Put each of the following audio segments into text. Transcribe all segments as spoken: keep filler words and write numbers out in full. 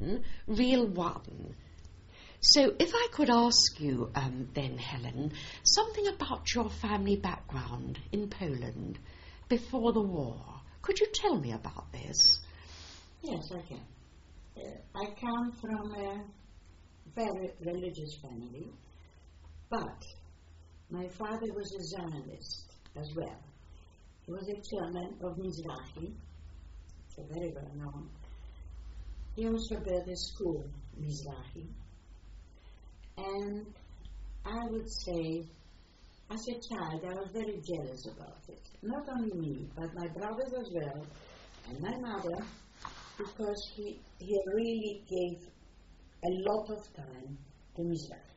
Helen, real one. So if I could ask you um, then, Helen, something about your family background in Poland before the war. Could you tell me about this? Yes, I can. Uh, I come from a very religious family, but my father was a Zionist as well. He was a chairman of Mizrahi, so very well known. He also built a school, Mizrahi. And I would say, as a child, I was very jealous about it. Not only me, but my brothers as well, and my mother, because he, he really gave a lot of time to Mizrahi.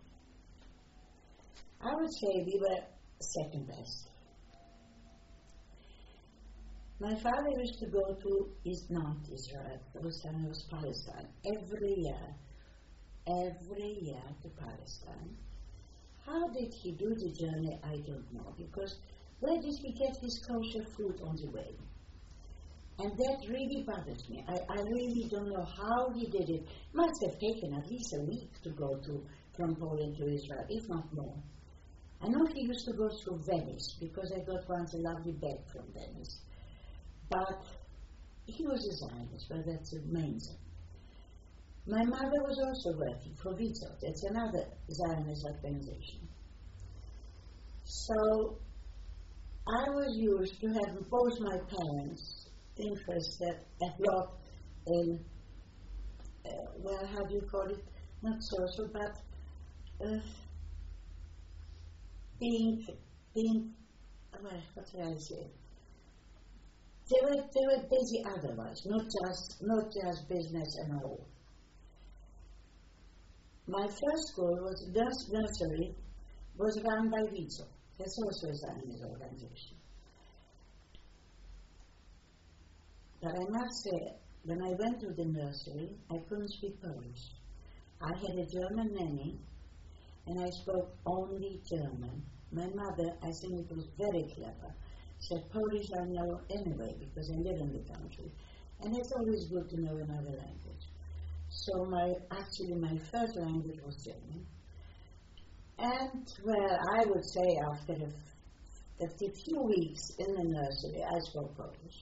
I would say we were second best. My father used to go to East Not Israel, it was, it was Palestine, every year. every year to Palestine. How did he do the journey? I don't know, because where did he get his kosher food on the way? And that really bothers me. I, I really don't know how he did it. Must have taken at least a week to go to from Poland to Israel, if not more. I know he used to go through Venice, because I got once a lovely bag from Venice. But he was a Zionist, but that's the main thing. My mother was also working for Vizot. It's another Zionist organization. So I was used to have both my parents interested a lot in, uh, well, how do you call it? Not social, but uh, being, being, well, what should I say? They were, they were busy otherwise, not just, not just business and all. My first school was nurse, nursery, was run by Vizot. That's also a Zionist organization. But I must say, when I went to the nursery, I couldn't speak Polish. I had a German nanny, and I spoke only German. My mother, I think it was very clever, said Polish I know anyway, because I live in the country. And it's always good to know another language. So my, actually my first language was German. And, well, I would say after a, after a few weeks in the nursery, I spoke Polish.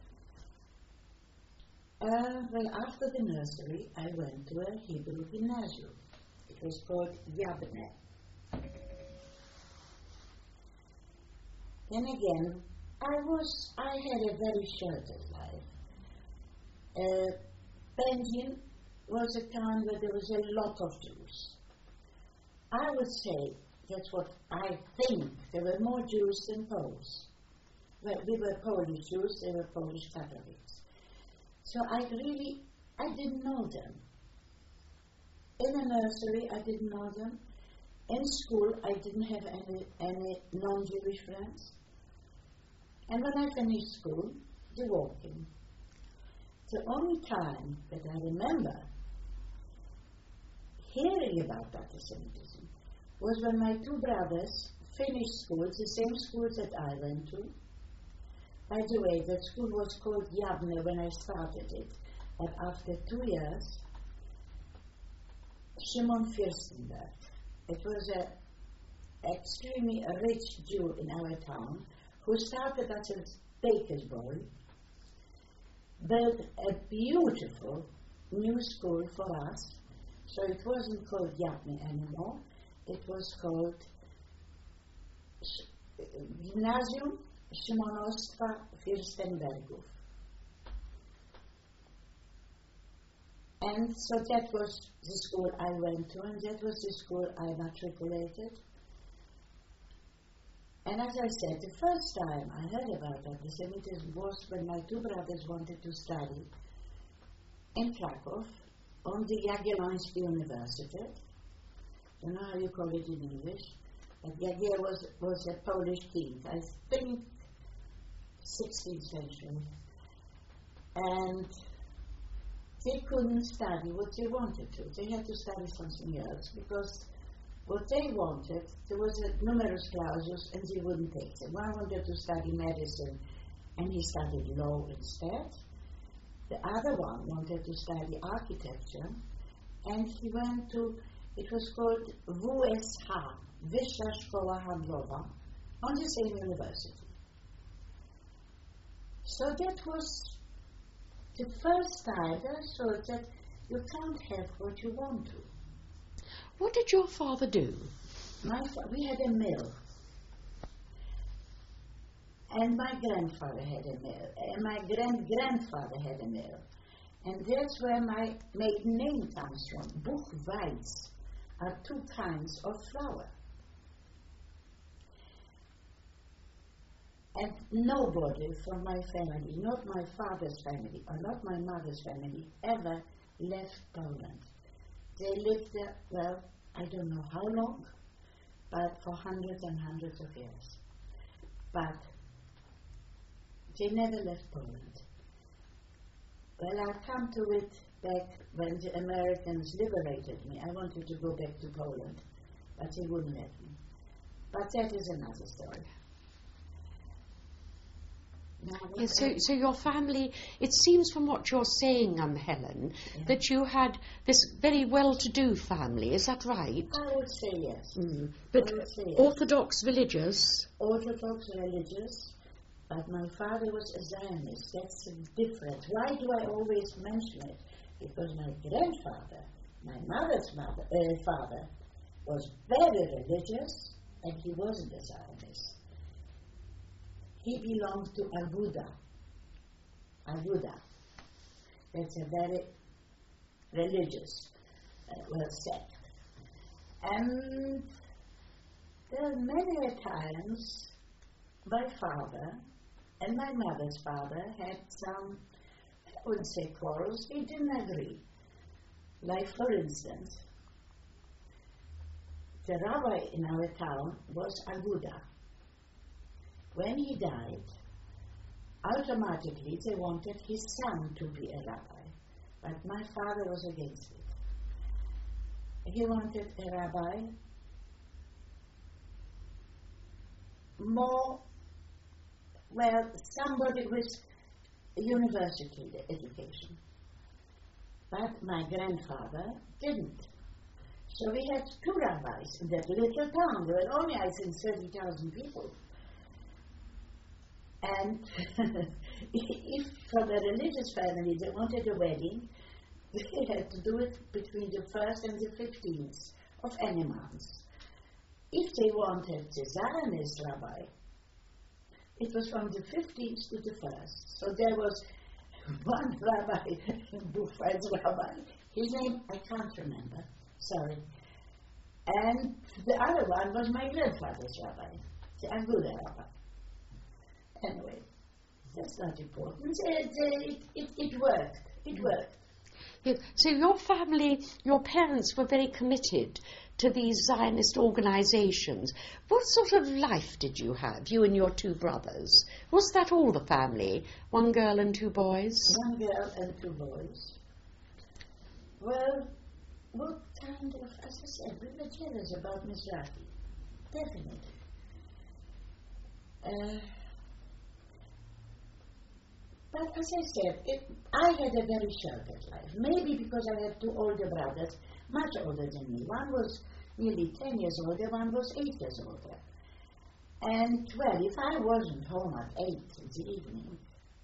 Uh, well, after the nursery, I went to a Hebrew gymnasium. It was called Yabne. Then again, I was, I had a very sheltered life. Uh, Belgium was a town where there was a lot of Jews. I would say, that's what I think, there were more Jews than Poles. Well, we were Polish Jews, they were Polish Catholics. So I really, I didn't know them. In the nursery, I didn't know them. In school, I didn't have any, any non-Jewish friends. And when I finished school, the war came. The only time that I remember hearing about anti-Semitism was when my two brothers finished school, the same schools that I went to. By the way, that school was called Yabne when I started it, but after two years, Shimon Fürstenberg, it was an extremely rich Jew in our town, who started as a baker's boy, built a beautiful new school for us. So it wasn't called Yabne anymore. It was called Sh- Gymnasium Szymonostwa Fürstenbergów. And so that was the school I went to, and that was the school I matriculated. And as I said, the first time I heard about anti-Semitism was when my two brothers wanted to study in Krakow on the Jagielloński University. I don't know how you call it in English, but Jagiel was, was a Polish king, I think sixteenth century. And they couldn't study what they wanted to. They had to study something else because what they wanted, there was a numerus clausus and they wouldn't take them. One wanted to study medicine and he studied law instead. The other one wanted to study architecture, and he went to, it was called W S H, Wyższa Szkoła Handlowa, on the same university. So that was the first time I saw that you can't have what you want to. What did your father do? My fa- we had a mill. And my grandfather had a mill, and my grand-grandfather had a mill. And that's where my maiden name comes from. Buchweiz are two kinds of flour. And nobody from my family, not my father's family, or not my mother's family, ever left Poland. They lived there, well, I don't know how long, but for hundreds and hundreds of years. But they never left Poland. Well, I'll come to it back when the Americans liberated me. I wanted to go back to Poland, but they wouldn't let me. But that is another story. Now, Yes, so, so your family, it seems from what you're saying, um, Helen, Yeah. that you had this very well-to-do family, is that right? I would say yes. Mm. But I would say yes. Orthodox religious? Orthodox religious, but my father was a Zionist. That's different. Why do I always mention it? Because my grandfather, my mother's mother, uh, father, was very religious, and he wasn't a Zionist. He belonged to Aguda. Aguda. That's a very religious uh, well sect. And there are many times my father and my mother's father had some, I wouldn't say quarrels, they didn't agree. Like, for instance, the rabbi in our town was Aguda. When he died, automatically they wanted his son to be a rabbi, but my father was against it. He wanted a rabbi more, well, somebody with university education. But my grandfather didn't. So we had two rabbis in that little town. There were only, I think, thirty thousand people. And if from a religious family they wanted a wedding, they had to do it between the first and the fifteenth of any month. If they wanted the Zionist rabbi, it was from the fifteenth to the first. So there was one rabbi, Buchweiz rabbi, his name I can't remember, sorry. And the other one was my grandfather's rabbi, the Aguda rabbi. Anyway, that's not important. It, it, it, it worked. It worked. Yes. So your family, your parents were very committed to these Zionist organisations. What sort of life did you have, you and your two brothers? Was that all the family? One girl and two boys? One girl and two boys. Well, what kind of, as I said, we were jealous about Mizrahi. Definitely. Uh, But as I said, it, I had a very sheltered life. Maybe because I had two older brothers, much older than me. One was nearly ten years older, one was eight years older. And, well, if I wasn't home at eight in the evening,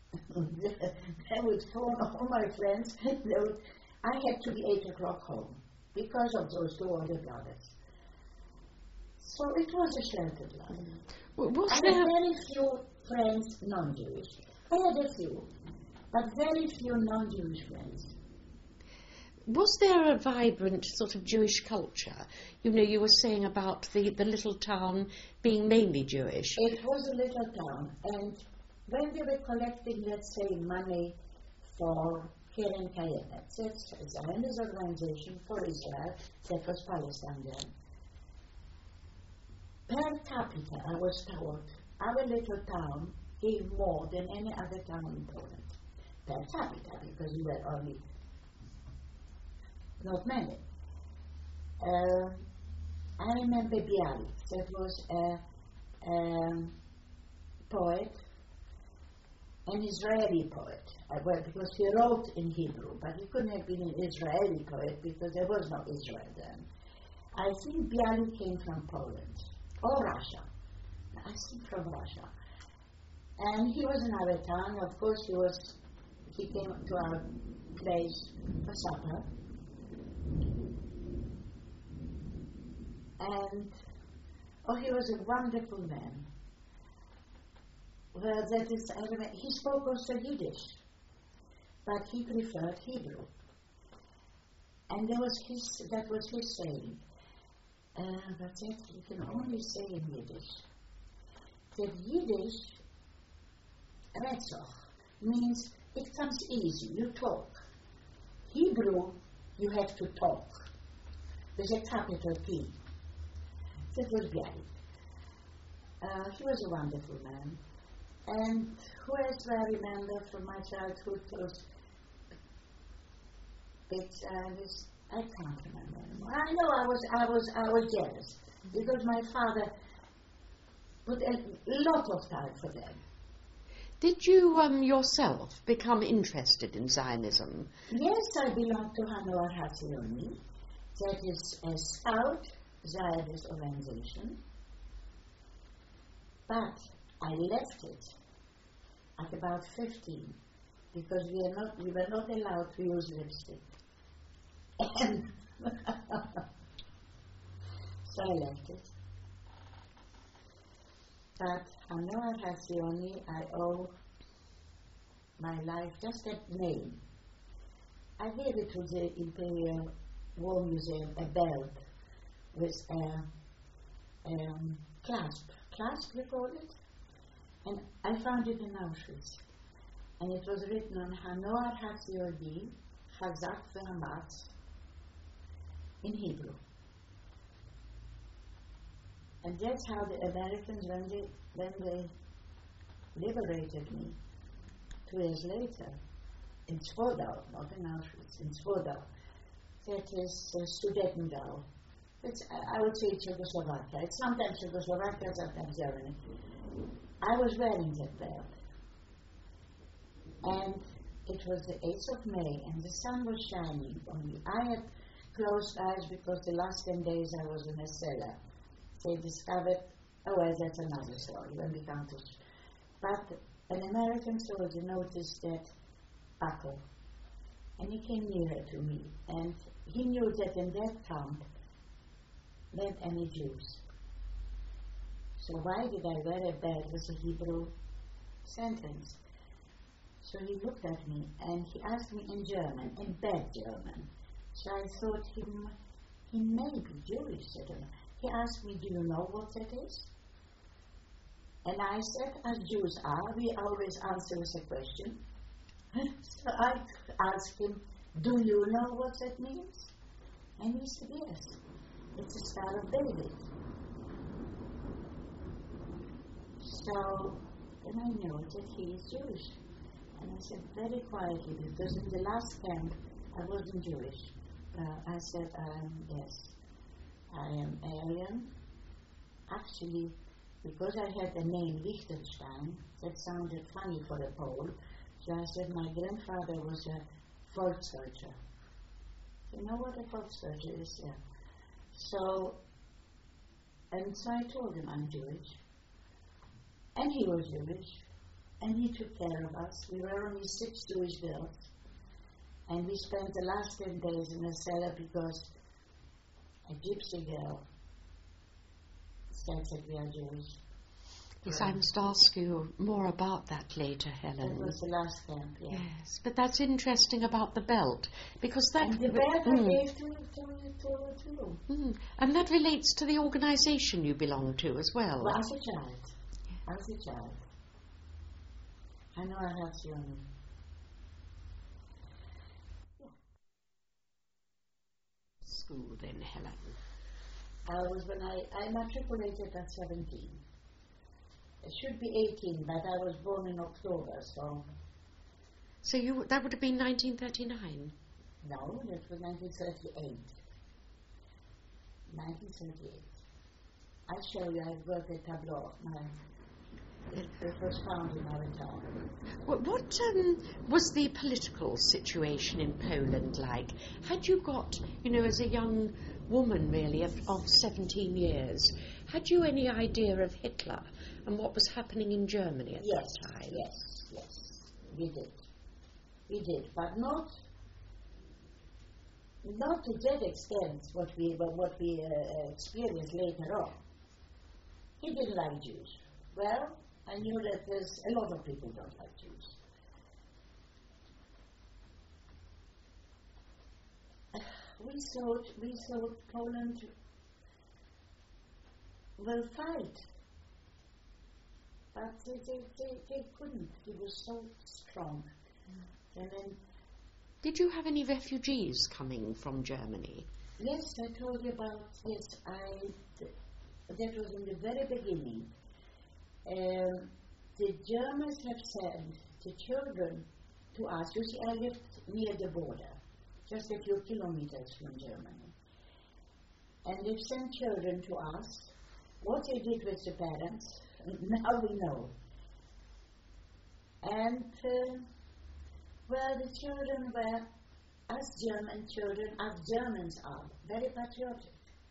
I would phone all my friends. Would, I had to be eight o'clock home because of those two older brothers. So it was a sheltered life. Well, was I there... had very few friends non-Jewish. I had a few, but very few non-Jewish friends. Was there a vibrant sort of Jewish culture? You know, you were saying about the, the little town being mainly Jewish. It was a little town, and when they were collecting, let's say, money for Keren Kayemet, that's a Zionist organization for Israel, that was Palestine then. Per capita, I was told, our little town gave more than any other town in Poland. Per capita, because we were only not many. Uh, I remember Bialik, that was a, a poet an Israeli poet. Uh, well, because he wrote in Hebrew, but he couldn't have been an Israeli poet because there was no Israel then. I think Bialik came from Poland or Russia. I think from Russia. And he was in our town. Of course, he was. He came to our place for supper. And oh, he was a wonderful man. Well, that is, I remember, he spoke also Yiddish, but he preferred Hebrew. And there was his, that was his saying. Uh, but that you can only say in Yiddish. That Yiddish, Retzach, means it comes easy, you talk. Hebrew, you have to talk. There's a capital P. That was Bialik. Uh, he was a wonderful man. And who else do I remember from my childhood was bits uh, this, I can't remember anymore. I know I was I was I was jealous because my father put a lot of time for them. Did you um, yourself become interested in Zionism? Yes, I belong to Hanoar Hatzioni. That is a scout Zionist organization. But I left it at about fifteen because we are not we were not allowed to use lipstick. And so I left it. But Hanoar Hatzioni, I owe my life, just that name. I gave it to the Imperial War Museum, a belt with a um, clasp. Clasp, we call it. And I found it in Auschwitz. And it was written on Hanoar Hatzioni, Chazak ve'amatz, in Hebrew. And that's how the Americans, when they, when they liberated me, two years later, in Zwoedau, not in Auschwitz, in Zwoedau, that is uh, Sudetendau. It's, I would say Czechoslovakia. It's sometimes Czechoslovakia, sometimes Germany. I was wearing that belt. And it was the eighth of May, and the sun was shining on me. I had closed eyes because the last ten days I was in a cellar. They discovered, oh, well, that's another story when we come to. But an American soldier noticed that buckle, and he came nearer to me, and he knew that in that camp weren't any Jews. So why did I wear a belt with a Hebrew sentence? So he looked at me, and he asked me in German, in bad German. So I thought he, he may be Jewish, I don't know. He asked me, do you know what that is? And I said, as Jews are, we always answer with a question. So I asked him, do you know what that means? And he said, yes, it's the Star of David. So then I knew that he is Jewish. And I said very quietly, because in the last camp I wasn't Jewish. Uh, I said, um, yes. I am Aryan. Actually, because I had the name Lichtenstein, that sounded funny for a Pole, so I said my grandfather was a Volksdeutscher. You know what a Volksdeutscher is? Yeah. So, and so I told him I'm Jewish. And he was Jewish. And he took care of us. We were only six Jewish girls. And we spent the last ten days in a cellar because a gypsy girl said that we are Jewish. Yes, I must ask you more about that later, Helen. That was the last camp, yeah. Yes, but that's interesting about the belt, because that... And the belt mm. I gave to, to, to, to you. Mm. And that relates to the organisation you belong to as well. Well, as a child. Yeah. As a child. Hanoar Hatzioni. School then, Helen. I was when I, I matriculated at seventeen. It should be eighteen, but I was born in October, so... So you that would have been nineteen thirty-nine? No, that was nineteen thirty-eight. nineteen thirty-eight. I'll show you, I've got a tableau of my... It was found in our town. What, what um, was the political situation in Poland like? Had you got, you know, as a young woman really of, of seventeen years, had you any idea of Hitler and what was happening in Germany at yes, that time? Yes, yes, we did. We did, but not not to that extent what we what we uh, experienced later on. He didn't like Jews. Well, I knew that there's a lot of people don't like Jews. We thought we thought Poland will fight, but they they, they, they couldn't. He was so strong. Mm. And then, did you have any refugees coming from Germany? Yes, I told you about yes. I th- that was in the very beginning. Um, the Germans have sent the children to us. You see, I lived near the border, just a few kilometers from Germany. And they've sent children to us. What they did with the parents, now we know. And, uh, well, the children were, as German children, as Germans are, very patriotic.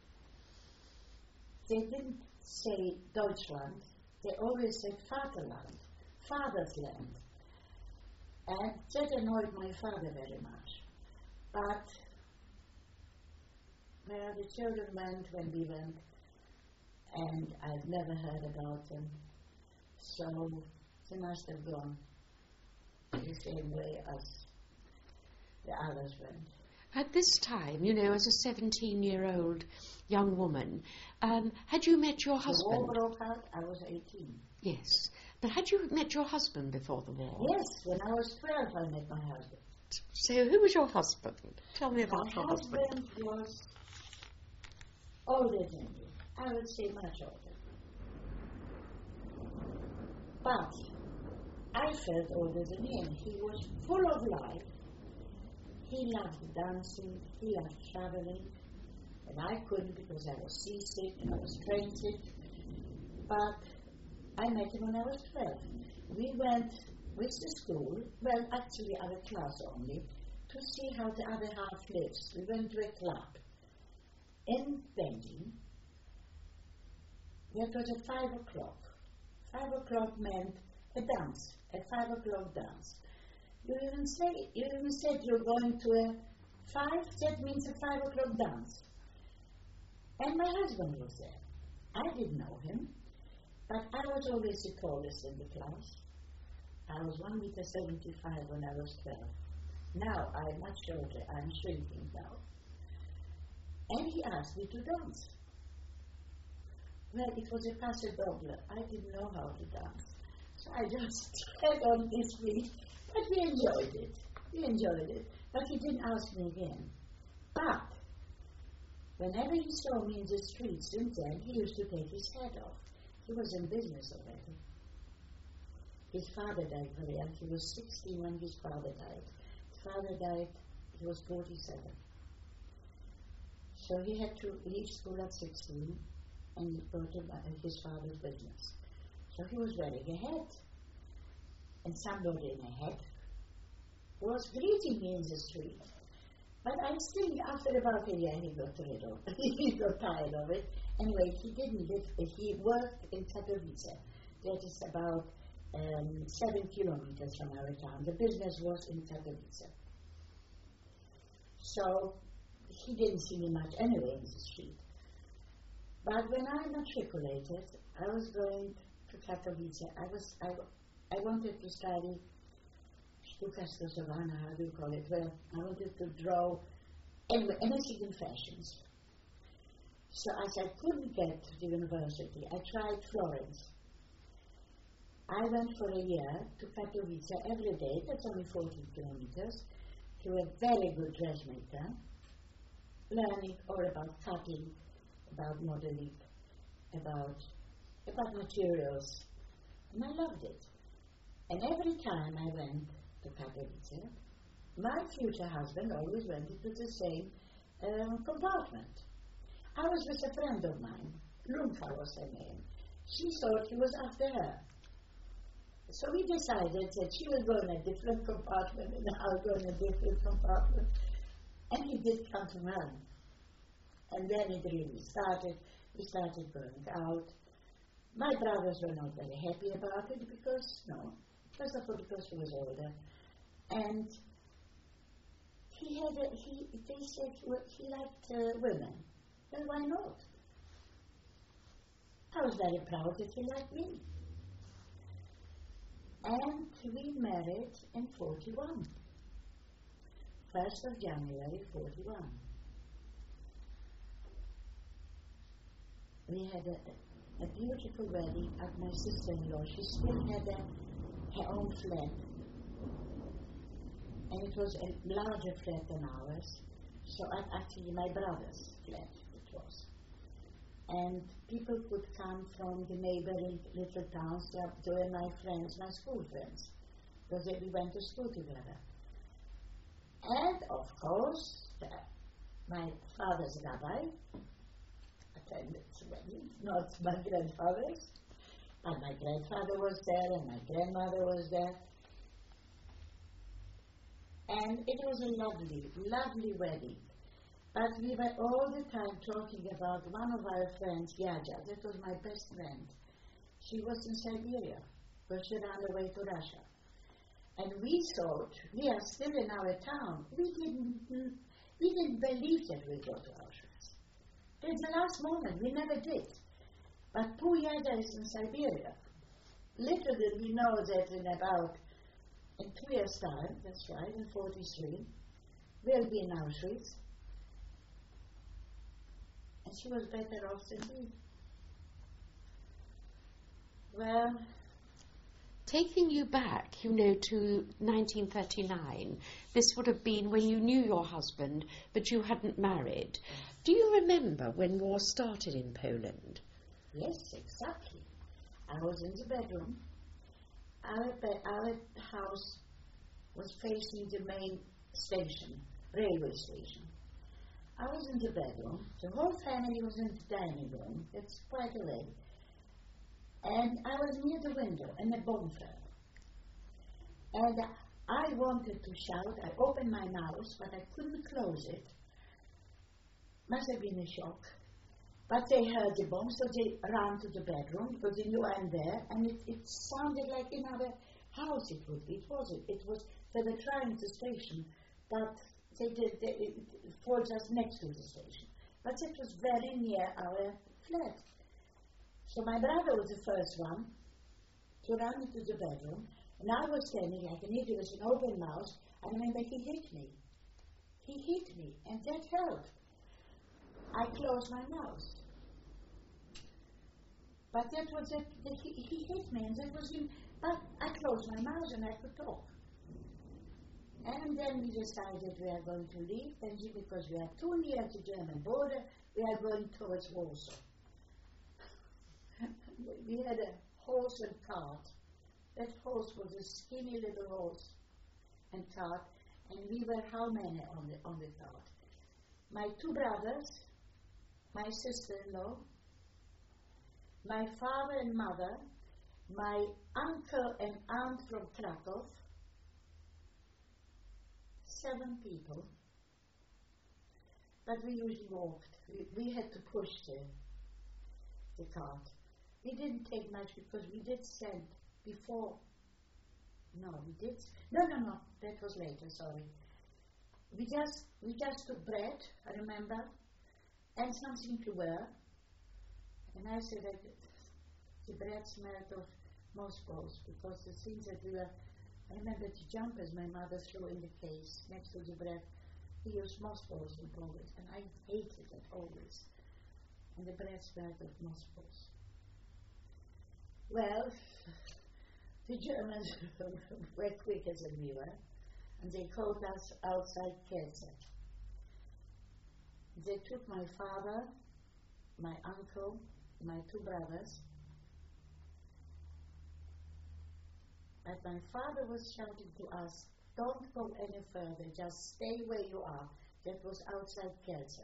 They didn't say Deutschland. They always said Vaterland, father's land. And that annoyed my father very much. But, well, the children went when we went, and I've never heard about them. So they must have gone the same way as the others went. At this time, you know, as a seventeen-year-old young woman, um, had you met your husband? The war broke out, I was eighteen. Yes. But had you met your husband before the war? Yes, when I was twelve I met my husband. So who was your husband? Tell me about my your husband. My husband was older than me. I would say much older. But I felt older than him. He was full of life. He loved dancing, he loved traveling, and I couldn't because I was seasick, I was train sick. But I met him when I was twelve. We went with the school, well, actually our class only, to see how the other half lives. We went to a club in Benton. That was at five o'clock. Five o'clock meant a dance, a five o'clock dance. You even say, you even said you're going to a five, that means a five o'clock dance. And my husband was there. I didn't know him, but I was always the tallest in the class. I was one meter seventy-five when I was twelve. Now I'm much shorter, I'm shrinking now. And he asked me to dance. Well, it was a paso doble. I didn't know how to dance. So I just had on his feet. But we enjoyed it. We enjoyed it. But he didn't ask me again. But whenever he saw me in the street since then, he used to take his hat off. He was in business already. His father died very young. He was sixteen when his father died. His father died, he was forty-seven. So he had to leave school at sixteen and go to his father's business. So he was wearing a hat. And somebody in a hat was greeting me in the street. But I still, after about a year, he got rid of it. He got tired of it. Anyway, he didn't live, he worked in Katowice. That is about um, seven kilometers from our town. The business was in Katowice. So he didn't see me much anyway in the street. But when I matriculated, I was going to Katowice. I was, I, I wanted to study Sztuka Stosowana, how do you call it? Well, I wanted to draw anyway, anything in fashions. So as I couldn't get to the university, I tried Florence. I went for a year to Katowice every day, that's only fourteen kilometers, to a very good dressmaker, learning all about cutting, about modeling, about, about materials, and I loved it. And every time I went to Katowice, my future husband always went into the same um, compartment. I was with a friend of mine, Lumfa was her name. She thought he was after her. So we decided that she will go in a different compartment and I'll go in a different compartment. And he did come to run. And then it really started. We started going out. My brothers were not very happy about it because, no, first of all because he was older. And he had a, he, they said he, he liked uh, women. Well, why not? I was very proud that he liked me. And we married in forty-one. first of January forty-one. We had a, a beautiful wedding at my sister-in-law. She still had a, her own flat. And it was a larger flat than ours. So actually my brother's flat it was. And people could come from the neighboring little towns. They were my friends, my school friends, because we went to school together. And of course, the, my father's rabbi attended the wedding, not my grandfather's. And my grandfather was there, and my grandmother was there. And it was a lovely, lovely wedding. But we were all the time talking about one of our friends, Yaja. That was my best friend. She was in Siberia, but she ran away to Russia. And we thought, we are still in our town. We didn't, we didn't believe that we'd go to Auschwitz. At the last moment, we never did. But poor Yaja is in Siberia. Literally, we know that in about, in two years' time, that's right, in forty-three, we'll be in Auschwitz. And she was better off than me. Well, taking you back, you know, to nineteen thirty-nine, this would have been when you knew your husband, but you hadn't married. Do you remember when war started in Poland? Yes, exactly. I was in the bedroom. Our, be- our house was facing the main station, railway station. I was in the bedroom. The whole family was in the dining room. It's quite a way. And I was near the window, and a bomb fell. And uh, I wanted to shout. I opened my mouth, but I couldn't close it. Must have been a shock. But they heard the bomb, so they ran to the bedroom, because they knew I'm there, and it, it sounded like in our house it would be. It wasn't. It was, they were trying the station, but they did, they, it, it was just next to the station. But it was very near our flat. So my brother was the first one to run into the bedroom, and I was standing like an idiot with an open mouth. I remember he hit me. He hit me, and that hurt. I closed my mouth. But that was it. He, he hit me, and that was him. But I closed my mouth, and I could talk. And then we decided we are going to leave Benji because we are too near the German border. We are going towards Warsaw. We had a horse and cart. That horse was a skinny little horse and cart, and we were how many on the on the cart? My two brothers, my sister-in-law, my father and mother, my uncle and aunt from Krakow, seven people. But we usually walked. We, we had to push the, the cart. We didn't take much because we did send before. No, we did. No, no, no. That was later. Sorry. We just we just took bread. I remember, and something to wear. And I said that the bread smelled of mothballs because the things that we were. I remember the jumpers my mother threw in the case next to the bread. We used mothballs in Poland, and I hated it always. And the bread smelled of mothballs. Well, the Germans were quicker than we were, and they called us outside Kielce. They took my father, my uncle, my two brothers, and my father was shouting to us, "Don't go any further, just stay where you are." That was outside Kielce.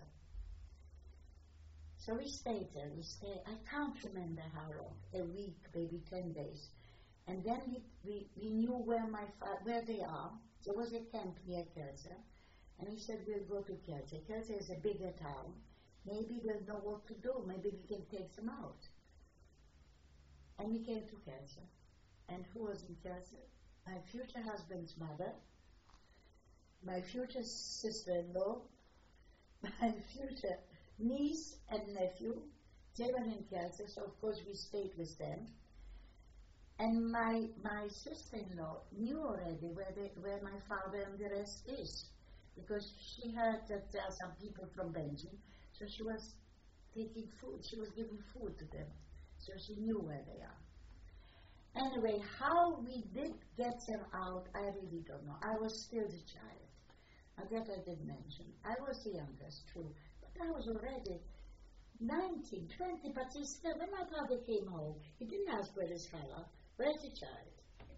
So we stayed there, we stayed, I can't remember how long, a week, maybe ten days. And then we, we, we knew where my fa- where they are. There was a camp near Kielce, and he said, we'll go to Kielce. Kielce is a bigger town. Maybe we'll know what to do. Maybe we can take them out. And we came to Kielce. And who was in Kielce? My future husband's mother, my future sister-in-law, my future niece and nephew. They were in Kielce, so of course we stayed with them. And my my sister-in-law knew already where they, where my father and the rest is, because she heard that there are some people from Belgium, so she was taking food, she was giving food to them, so she knew where they are. Anyway, how we did get them out, I really don't know. I was still the child. I that I did mention. I was the youngest, true, but I was already nineteen, twenty, but still, when my father came home, he didn't ask where his fella. Where's the child?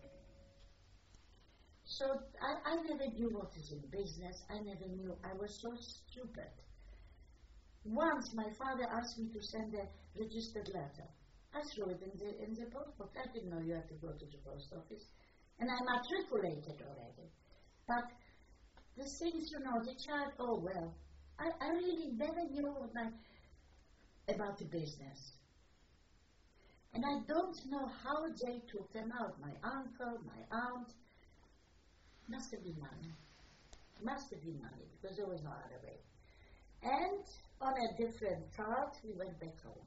So I, I never knew what is in business. I never knew. I was so stupid. Once my father asked me to send a registered letter. I threw it in the in the post box. I didn't know you had to go to the post office. And I matriculated already. But the things, you know, the child, oh well. I, I really never knew what my, about the business. And I don't know how they took them out. My uncle, my aunt. Must have been money. Must have been money, because there was no other way. And on a different cart, we went back home.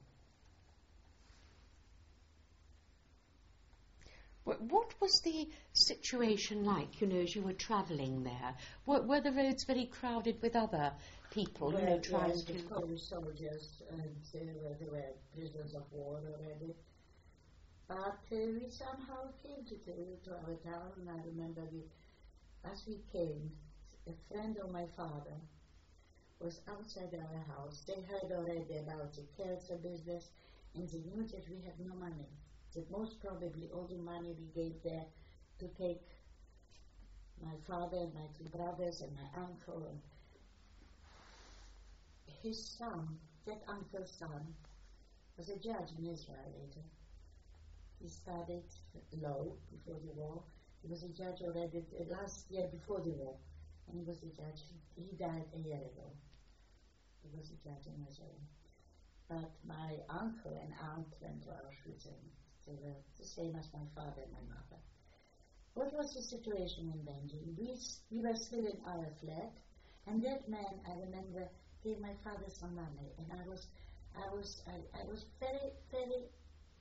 What was the situation like, you know, as you were travelling there? Were, were the roads very crowded with other people, well, you know, trying yes, to... the Polish soldiers, and there were, there were prisoners of war already. But uh, we somehow came to, the, to our town, and I remember we, as we came, a friend of my father was outside our house. They heard already about the Kielce business, and they knew that we had no money. That most probably all the money we gave there to take my father and my two brothers and my uncle and his son, that uncle's son, was a judge in Israel later. He studied law before the war. He was a judge already uh, last year before the war, and he was a judge. He died a year ago. He was a judge in Israel. But my uncle and aunt went to Auschwitz, and they were the same as my father and my mother. What was the situation in Belgium? We, we were still in our flat, and that man, I remember, gave my father some money, and I was, I was, I, I was very, very.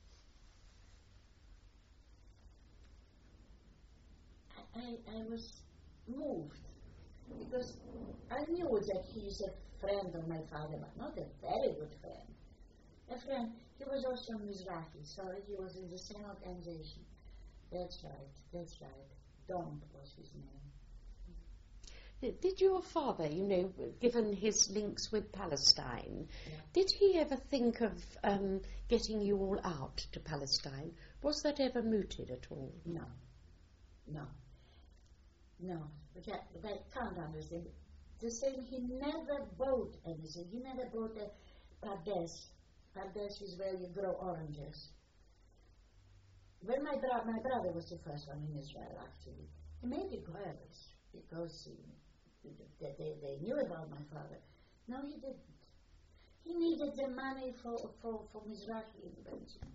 I, I was moved, because I knew that he is a friend of my father, but not a very good friend. A friend, he was also Mizrahi, so he was in the same organization. That's right, that's right. Don was his name. Did your father, you know, given his links with Palestine, Yeah. did he ever think of um, getting you all out to Palestine? Was that ever mooted at all? No, no, no. But I, but I can't understand. The same, he never bought anything. He never bought a Pardes. Pardes is where you grow oranges. When my, bro- my brother was the first one in Israel, actually, he made inquiries because he, they, they, they knew about my father. No, he didn't. He needed the money for, for, for Mizrahi in Belgium.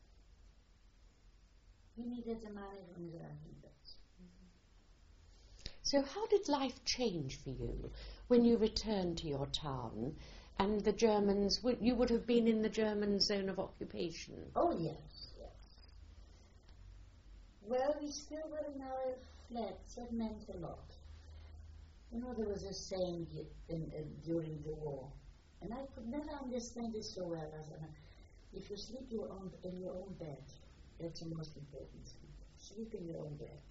He needed the money for Mizrahi in Belgium. So how did life change for you when you returned to your town and the Germans, w- you would have been in the German zone of occupation? Oh, yes, yes. Well, we still were in our flats. That meant a lot. You know, there was a saying in, in, during the war, and I could never understand it so well as an, if you sleep your own, in your own bed, that's the most important thing. Sleep in your own bed.